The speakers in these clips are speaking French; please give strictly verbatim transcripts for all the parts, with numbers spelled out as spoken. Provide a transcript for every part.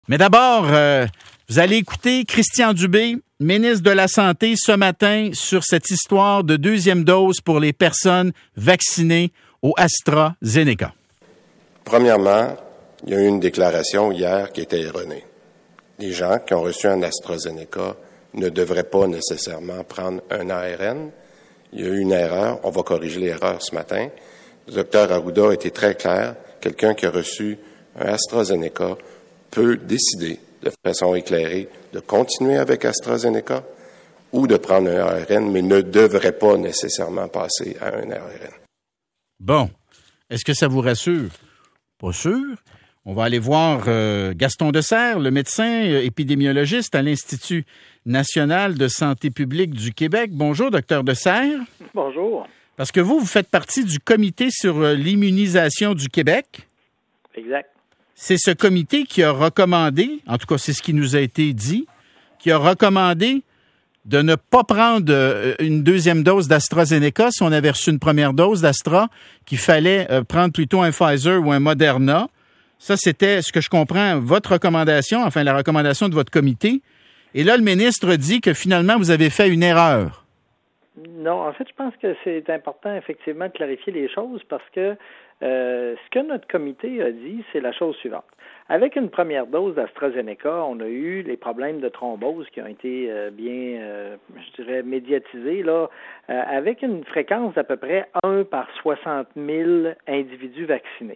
Mais d'abord, euh, vous allez écouter Christian Dubé, ministre de la Santé, ce matin sur cette histoire de deuxième dose pour les personnes vaccinées au AstraZeneca. Premièrement, il y a eu une déclaration hier qui était erronée. Les gens qui ont reçu un AstraZeneca ne devraient pas nécessairement prendre un A R N. Il y a eu une erreur. On va corriger l'erreur ce matin. Le docteur Arruda a été très clair. Quelqu'un qui a reçu un AstraZeneca peut décider de façon éclairée de continuer avec AstraZeneca ou de prendre un A R N, mais ne devrait pas nécessairement passer à un A R N. Bon. Est-ce que ça vous rassure? Pas sûr. On va aller voir euh, Gaston Desserre, le médecin euh, épidémiologiste à l'Institut national de santé publique du Québec. Bonjour, docteur Desserre. Bonjour. Parce que vous, vous faites partie du comité sur euh, l'immunisation du Québec. Exact. C'est ce comité qui a recommandé, en tout cas c'est ce qui nous a été dit, qui a recommandé de ne pas prendre euh, une deuxième dose d'AstraZeneca si on avait reçu une première dose d'Astra, qu'il fallait euh, prendre plutôt un Pfizer ou un Moderna. Ça, c'était, ce que je comprends, votre recommandation, enfin la recommandation de votre comité. Et là, le ministre dit que finalement, vous avez fait une erreur. Non, en fait, je pense que c'est important, effectivement, de clarifier les choses parce que euh, ce que notre comité a dit, c'est la chose suivante. Avec une première dose d'AstraZeneca, on a eu les problèmes de thrombose qui ont été euh, bien, euh, je dirais, médiatisés, là, euh, avec une fréquence d'à peu près un par soixante mille individus vaccinés.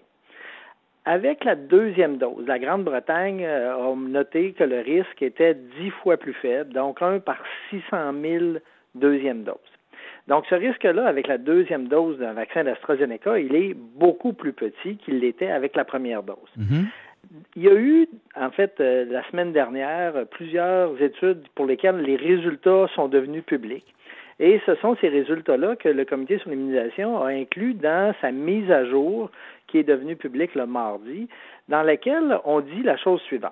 Avec la deuxième dose, la Grande-Bretagne euh, a noté que le risque était dix fois plus faible, donc un par six cent mille deuxième dose. Donc, ce risque-là, avec la deuxième dose d'un vaccin d'AstraZeneca, il est beaucoup plus petit qu'il l'était avec la première dose. Mm-hmm. Il y a eu, en fait, euh, la semaine dernière, plusieurs études pour lesquelles les résultats sont devenus publics. Et ce sont ces résultats-là que le Comité sur l'immunisation a inclus dans sa mise à jour qui est devenue publique le mardi, dans laquelle on dit la chose suivante.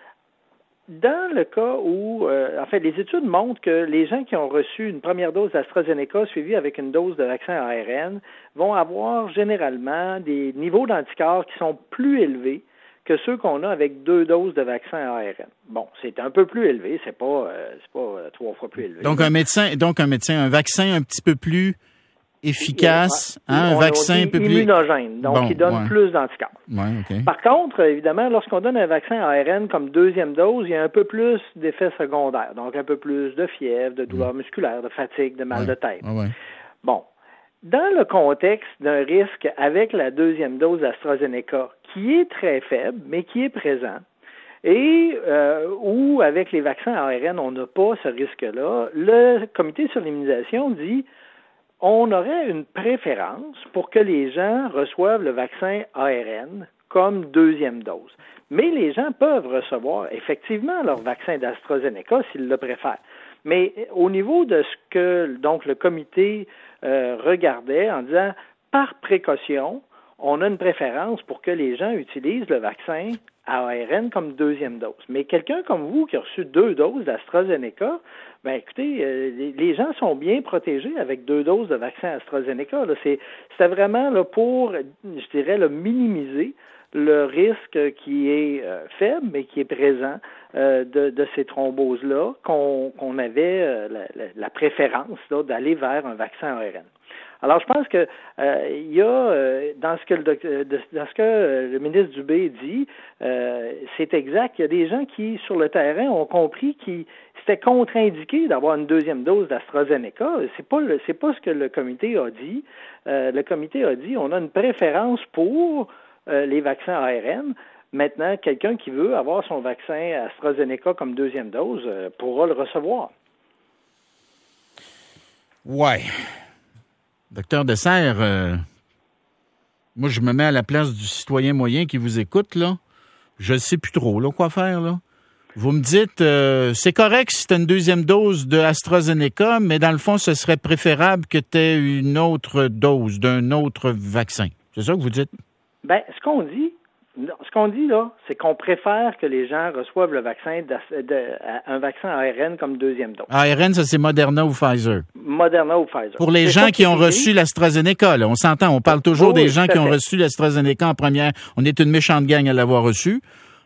Dans le cas où, euh, en fait, les études montrent que les gens qui ont reçu une première dose d'AstraZeneca suivie avec une dose de vaccin A R N vont avoir généralement des niveaux d'anticorps qui sont plus élevés que ceux qu'on a avec deux doses de vaccin A R N. Bon, c'est un peu plus élevé, c'est pas, euh, c'est pas euh, trois fois plus élevé. Donc un médecin, donc un médecin, un vaccin un petit peu plus efficace, ouais, hein, un on, vaccin on un peu plus immunogène, donc bon, qui donne ouais. plus d'anticorps. Ouais, okay. Par contre, évidemment, lorsqu'on donne un vaccin A R N comme deuxième dose, il y a un peu plus d'effets secondaires, donc un peu plus de fièvre, de douleurs mmh. musculaires, de fatigue, de mal ouais. de tête. Ouais, ouais. Bon. Dans le contexte d'un risque avec la deuxième dose d'AstraZeneca, qui est très faible, mais qui est présent, et euh, où, avec les vaccins A R N, on n'a pas ce risque-là, le Comité sur l'immunisation dit on aurait une préférence pour que les gens reçoivent le vaccin A R N comme deuxième dose. Mais les gens peuvent recevoir effectivement leur vaccin d'AstraZeneca s'ils le préfèrent. Mais au niveau de ce que donc le comité euh, regardait en disant par précaution, on a une préférence pour que les gens utilisent le vaccin A R N comme deuxième dose. Mais quelqu'un comme vous qui a reçu deux doses d'AstraZeneca, ben écoutez, euh, les, les gens sont bien protégés avec deux doses de vaccin AstraZeneca. Là. C'est, c'était vraiment là, pour, je dirais, là, minimiser le risque qui est euh, faible, mais qui est présent euh, de, de ces thromboses-là, qu'on, qu'on avait euh, la, la, la préférence là, d'aller vers un vaccin A R N. Alors, je pense que euh, il y a euh, dans ce que le docteur, dans ce que euh, le ministre Dubé dit, euh, c'est exact. Il y a des gens qui, sur le terrain, ont compris qu'il c'était contre-indiqué d'avoir une deuxième dose d'AstraZeneca. C'est pas le, c'est pas ce que le comité a dit. Euh, le comité a dit on a une préférence pour euh, les vaccins A R N. Maintenant, quelqu'un qui veut avoir son vaccin AstraZeneca comme deuxième dose euh, pourra le recevoir. Ouais. Docteur Desserre, euh, moi, je me mets à la place du citoyen moyen qui vous écoute, là. Je ne sais plus trop, là, quoi faire, là. Vous me dites, euh, c'est correct si tu as une deuxième dose de AstraZeneca, mais dans le fond, ce serait préférable que tu aies une autre dose d'un autre vaccin. C'est ça que vous dites? Bien, ce qu'on dit, ce qu'on dit, là, c'est qu'on préfère que les gens reçoivent le vaccin, de, de, un vaccin A R N comme deuxième dose. A R N, ça, c'est Moderna ou Pfizer? Moderna ou Pfizer. Pour les c'est gens qui ont dit. reçu l'AstraZeneca, là, on s'entend, on parle toujours oh, des gens qui ont fait. reçu l'AstraZeneca en première. On est une méchante gang à l'avoir reçu.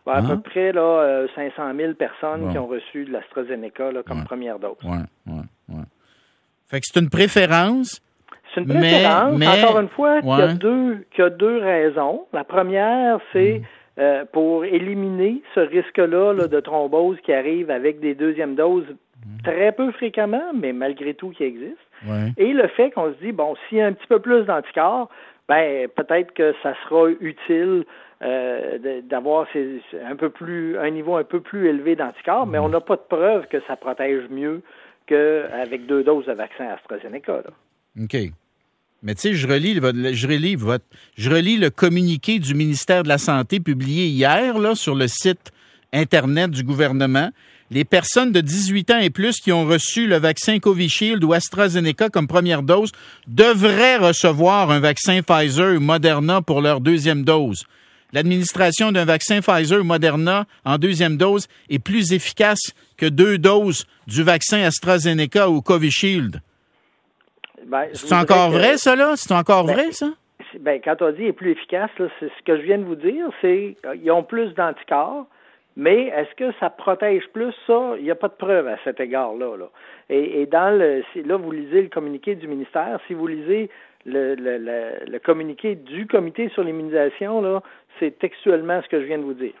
Ben, à Hein? peu près là, euh, cinq cent mille personnes Bon. qui ont reçu de l'AstraZeneca là, comme Ouais. première dose. Oui, oui, oui. Fait que c'est une préférence. C'est une Mais- préférence, mais- encore une fois, qui a Ouais. deux, qui a deux raisons. La première, c'est Mm. euh, pour éliminer ce risque-là là, de thrombose qui arrive avec des deuxièmes doses Mm. très peu fréquemment, mais malgré tout qui existe. Ouais. Et le fait qu'on se dit, bon, s'il y a un petit peu plus d'anticorps, ben peut-être que ça sera utile euh, de- d'avoir ces, un peu plus un niveau un peu plus élevé d'anticorps, mais on n'a pas de preuve que ça protège mieux qu'avec deux doses de vaccin AstraZeneca. Là. OK. Mais tu sais, je relis, votre- je relis votre, je relis le communiqué du ministère de la Santé publié hier là, sur le site Internet du gouvernement. Les personnes de dix-huit ans et plus qui ont reçu le vaccin Covishield ou AstraZeneca comme première dose devraient recevoir un vaccin Pfizer ou Moderna pour leur deuxième dose. L'administration d'un vaccin Pfizer ou Moderna en deuxième dose est plus efficace que deux doses du vaccin AstraZeneca ou Covishield. Ben, je C'est voudrais encore que- vrai, ça, là? C'est encore Ben, vrai, ça? Ben, quand on dit est plus efficace, là, c'est ce que je viens de vous dire, c'est qu'ils ont plus d'anticorps, mais est-ce que ça protège plus ça? Il n'y a pas de preuve à cet égard-là. Là. Et, et dans le si- là, vous lisez le communiqué du ministère, si vous lisez le, le, le, le communiqué du comité sur l'immunisation, là, c'est textuellement ce que je viens de vous dire.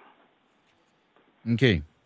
OK.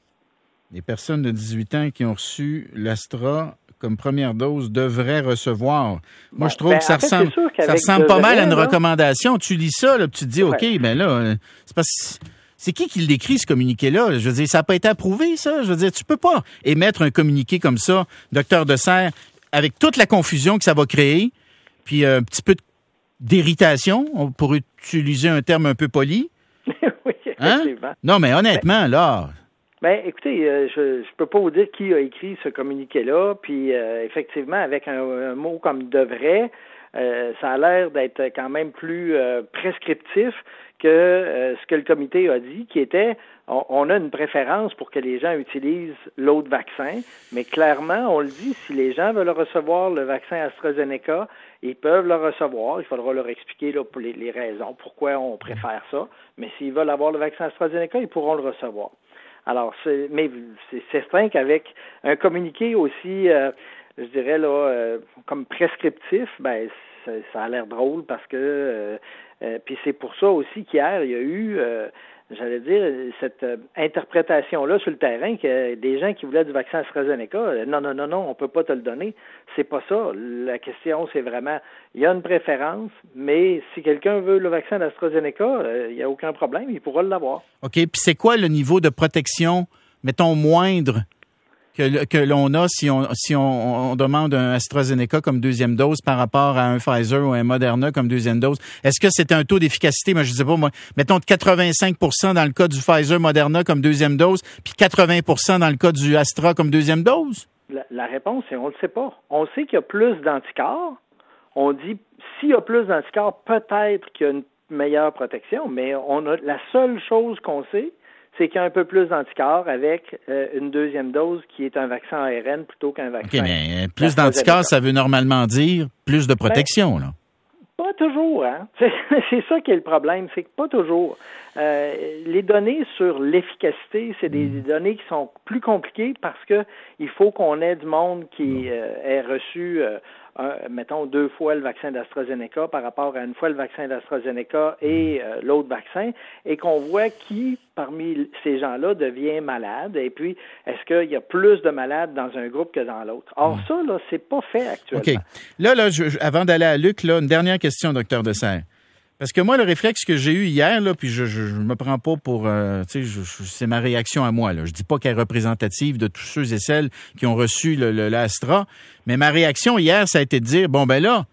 Les personnes de dix-huit ans qui ont reçu l'Astra comme première dose devraient recevoir. Moi, Bon, je trouve ben, que ça en fait, ressemble, c'est sûr ça qu'avec ressemble pas mal à une devrait, là- recommandation. Tu lis ça, là, puis tu te dis, OK, Ouais. ben là, euh, c'est parce c'est qui qui l'écrit, ce communiqué-là? Je veux dire, ça n'a pas été approuvé, ça? Je veux dire, tu peux pas émettre un communiqué comme ça, docteur Deserre, avec toute la confusion que ça va créer, puis euh, un petit peu d'irritation, on- pour utiliser un terme un peu poli. Oui, Hein? effectivement. Non, mais honnêtement, là, Ben, écoutez, euh, je ne peux pas vous dire qui a écrit ce communiqué-là, puis euh, effectivement, avec un, un mot comme devrait, euh, ça a l'air d'être quand même plus euh, prescriptif que euh, ce que le comité a dit, qui était on, on a une préférence pour que les gens utilisent l'autre vaccin, mais clairement, on le dit, si les gens veulent recevoir le vaccin AstraZeneca, ils peuvent le recevoir. Il faudra leur expliquer là, pour les, les raisons, pourquoi on préfère ça, mais s'ils veulent avoir le vaccin AstraZeneca, ils pourront le recevoir. Alors, c'est, mais c'est certain qu'avec un communiqué aussi, euh, je dirais, là, euh, comme prescriptif, ben, ça, ça a l'air drôle parce que, euh, euh, puis c'est pour ça aussi qu'hier, il y a eu, euh, j'allais dire, cette euh, interprétation-là sur le terrain que des gens qui voulaient du vaccin AstraZeneca, euh, non, non, non, non, on peut pas te le donner. C'est pas ça. La question, c'est vraiment, il y a une préférence, mais si quelqu'un veut le vaccin d'AstraZeneca, euh, il n'y a aucun problème, il pourra l'avoir. OK. Puis c'est quoi le niveau de protection, mettons, moindre que, le- que l'on a si on si on, on demande un AstraZeneca comme deuxième dose par rapport à un Pfizer ou un Moderna comme deuxième dose? Est-ce que c'est un taux d'efficacité, moi je sais pas, moi, mettons de quatre-vingt-cinq pour cent dans le cas du Pfizer Moderna comme deuxième dose, puis quatre-vingts pour cent dans le cas du Astra comme deuxième dose? La, la réponse, c'est on ne le sait pas. On sait qu'il y a plus d'anticorps. On dit, s'il y a plus d'anticorps, peut-être qu'il y a une meilleure protection, mais on a la seule chose qu'on sait, c'est qu'il y a un peu plus d'anticorps avec euh, une deuxième dose qui est un vaccin A R N plutôt qu'un vaccin. OK, mais plus d'anticorps, ça veut normalement dire plus de protection, là. Pas toujours, hein. C'est, c'est ça qui est le problème, c'est que pas toujours. Euh, les données sur l'efficacité, c'est des, des données qui sont plus compliquées parce que il faut qu'on ait du monde qui euh, ait reçu, euh, un, mettons, deux fois le vaccin d'AstraZeneca par rapport à une fois le vaccin d'AstraZeneca et euh, l'autre vaccin, et qu'on voit qui, parmi ces gens-là, devient malade, et puis est-ce qu'il y a plus de malades dans un groupe que dans l'autre. Or, ça, là, c'est pas fait actuellement. OK. Là, là, je, je, avant d'aller à Luc, là, une dernière question, docteur Deserre. Parce que moi, le réflexe que j'ai eu hier, là, puis je, je, je me prends pas pour, euh, tu sais, je, je, c'est ma réaction à moi. Là. Je dis pas qu'elle est représentative de tous ceux et celles qui ont reçu le, le, l'Astra, mais ma réaction hier, ça a été de dire, bon ben là,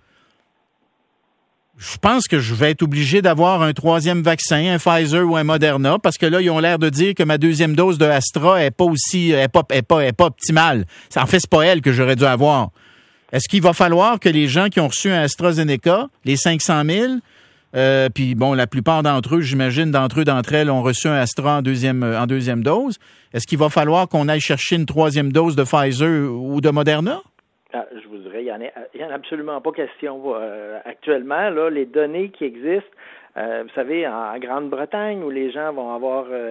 je pense que je vais être obligé d'avoir un troisième vaccin, un Pfizer ou un Moderna, parce que là, ils ont l'air de dire que ma deuxième dose de Astra est pas aussi, est pas, est pas, est pas optimale. En fait, c'est pas elle que j'aurais dû avoir. Est-ce qu'il va falloir que les gens qui ont reçu un AstraZeneca, les cinq cent mille, Euh, puis bon, la plupart d'entre eux, j'imagine, d'entre eux, d'entre elles, ont reçu un Astra en deuxième, en deuxième dose. Est-ce qu'il va falloir qu'on aille chercher une troisième dose de Pfizer ou de Moderna? Ah, je vous dirais, il n'y en, en a absolument pas question. Euh, actuellement, là, les données qui existent, euh, vous savez, en, en Grande-Bretagne, où les gens vont avoir euh,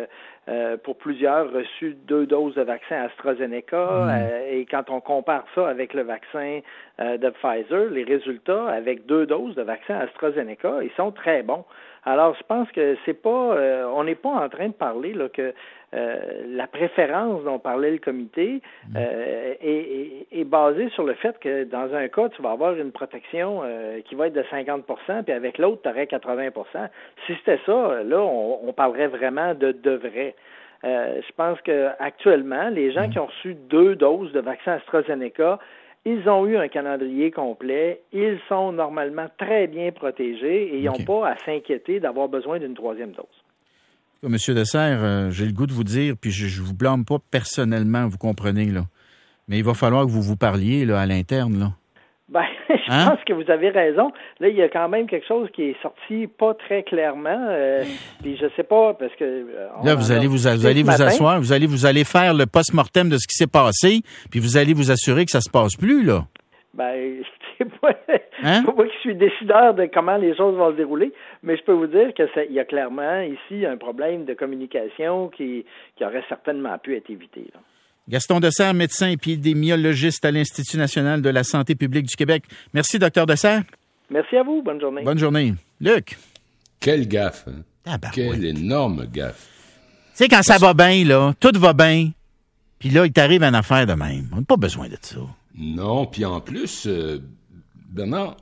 euh, pour plusieurs, reçu deux doses de vaccin AstraZeneca. Mmh. Euh, et quand on compare ça avec le vaccin euh, de Pfizer, les résultats avec deux doses de vaccin AstraZeneca, ils sont très bons. Alors, je pense que c'est pas, euh, on n'est pas en train de parler là, que euh, la préférence dont parlait le comité euh, est, est, est basée sur le fait que dans un cas, tu vas avoir une protection euh, qui va être de cinquante pour cent, puis avec l'autre, tu aurais quatre-vingts pour cent. Si c'était ça, là, on, on parlerait vraiment de de vrai. Euh, je pense que actuellement, les gens qui ont reçu deux doses de vaccin AstraZeneca, ils ont eu un calendrier complet. Ils sont normalement très bien protégés et ils n'ont okay. pas à s'inquiéter d'avoir besoin d'une troisième dose. Monsieur Dessert, euh, j'ai le goût de vous dire, puis je ne vous blâme pas personnellement, vous comprenez, là. Mais il va falloir que vous vous parliez là, à l'interne, là. Ben, je hein? pense que vous avez raison. Là, il y a quand même quelque chose qui est sorti pas très clairement. Euh, puis je sais pas, parce que... Euh, là, vous allez vous, vous allez vous asseoir, vous allez vous allez faire le post-mortem de ce qui s'est passé, puis vous allez vous assurer que ça se passe plus, là. Ben, c'est pas, hein? pas moi qui suis décideur de comment les choses vont se dérouler, mais je peux vous dire que ça, il y a clairement ici un problème de communication qui, qui aurait certainement pu être évité, là. Gaston Dessert, médecin épidémiologiste à l'Institut national de la santé publique du Québec. Merci, docteur Dessert. Merci à vous. Bonne journée. Bonne journée. Luc. Quelle gaffe, hein? Ah ben Quelle oui. énorme gaffe. Tu sais, quand ça va bien, là, tout va bien, puis là, il t'arrive une affaire de même. On n'a pas besoin de ça. Non, puis en plus, euh, Bernard,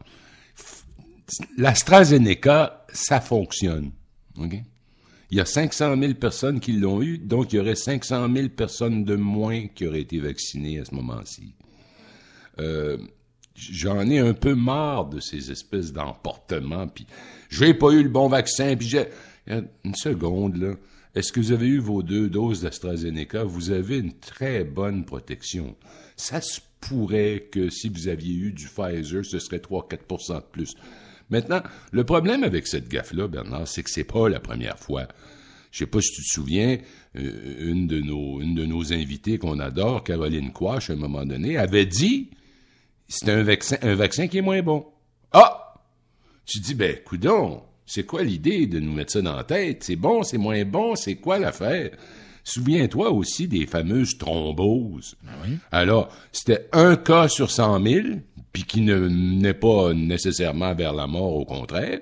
l'AstraZeneca, ça fonctionne. OK? Il y a cinq cent mille personnes qui l'ont eu, donc il y aurait cinq cent mille personnes de moins qui auraient été vaccinées à ce moment-ci. Euh, j'en ai un peu marre de ces espèces d'emportements, puis j'ai pas eu le bon vaccin, puis j'ai... Une seconde, là. Est-ce que vous avez eu vos deux doses d'AstraZeneca? Vous avez une très bonne protection. Ça se pourrait que si vous aviez eu du Pfizer, ce serait trois à quatre pour cent de plus. Maintenant, le problème avec cette gaffe-là, Bernard, c'est que c'est pas la première fois. Je sais pas si tu te souviens, euh, une de nos, une de nos invitées qu'on adore, Caroline Quash, à un moment donné, avait dit, c'est un vaccin, un vaccin qui est moins bon. Ah! Tu dis, ben, coudonc, c'est quoi l'idée de nous mettre ça dans la tête? C'est bon, c'est moins bon, c'est quoi l'affaire? Souviens-toi aussi des fameuses thromboses. Ah oui? Alors, c'était un cas sur cent mille, puis qui ne n'est pas nécessairement vers la mort, au contraire.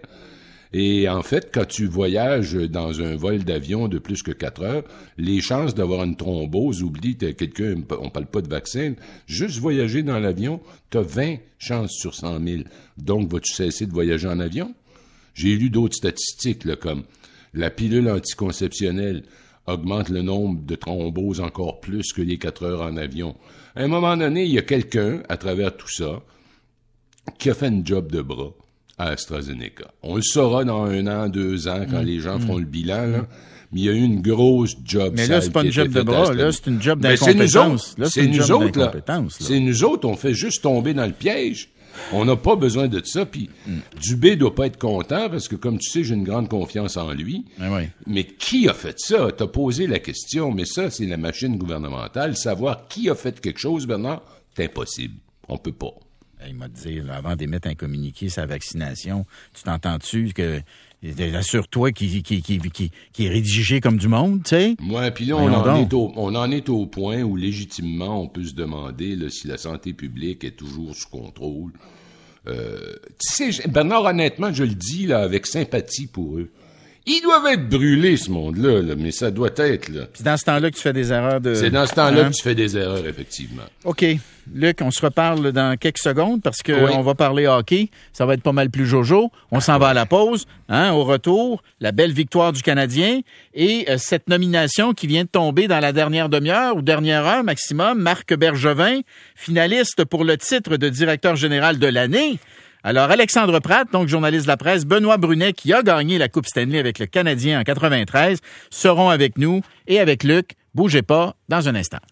Et en fait, quand tu voyages dans un vol d'avion de plus que quatre heures, les chances d'avoir une thrombose, oublie, t'as quelqu'un, on parle pas de vaccin, juste voyager dans l'avion, t'as vingt chances sur cent mille. Donc, vas-tu cesser de voyager en avion? J'ai lu d'autres statistiques, là, comme la pilule anticonceptionnelle augmente le nombre de thromboses encore plus que les quatre heures en avion. À un moment donné, il y a quelqu'un, à travers tout ça, qui a fait une job de bras à AstraZeneca. On le saura dans un an, deux ans, quand mmh, les gens mmh. feront le bilan, là. Mais il y a eu une grosse job. Mais là, c'est pas une job de bras, là, c'est une job d'incompétence. Là, c'est nous autres, là. C'est nous autres, on fait juste tomber dans le piège. On n'a pas besoin de ça, puis mm. Dubé doit pas être content, parce que, comme tu sais, j'ai une grande confiance en lui. Ah oui. Mais qui a fait ça? T'as posé la question, mais ça, c'est la machine gouvernementale. Savoir qui a fait quelque chose, Bernard, c'est impossible. On peut pas. Il m'a dit, là, avant d'émettre un communiqué sur la vaccination, tu t'entends-tu que... Assure-toi qu'il, qu'il, qu'il, qu'il, qu'il est rédigé comme du monde, tu sais. Ouais, puis là, on en, est au, on en est au point où, légitimement, on peut se demander là, si la santé publique est toujours sous contrôle. Euh, tu sais, Bernard, honnêtement, je le dis là avec sympathie pour eux. Ils doivent être brûlés, ce monde-là, là, mais ça doit être, là. C'est dans ce temps-là que tu fais des erreurs de... C'est dans ce temps-là hein? que tu fais des erreurs, effectivement. OK. Luc, on se reparle dans quelques secondes parce que oui. on va parler hockey. Ça va être pas mal plus jojo. On s'en va à la pause. Hein, au retour, la belle victoire du Canadien et euh, cette nomination qui vient de tomber dans la dernière demi-heure ou dernière heure maximum, Marc Bergevin, finaliste pour le titre de directeur général de l'année. Alors, Alexandre Pratt, donc journaliste de la presse, Benoît Brunet, qui a gagné la Coupe Stanley avec le Canadien en quatre-vingt-treize, seront avec nous et avec Luc. Bougez pas dans un instant.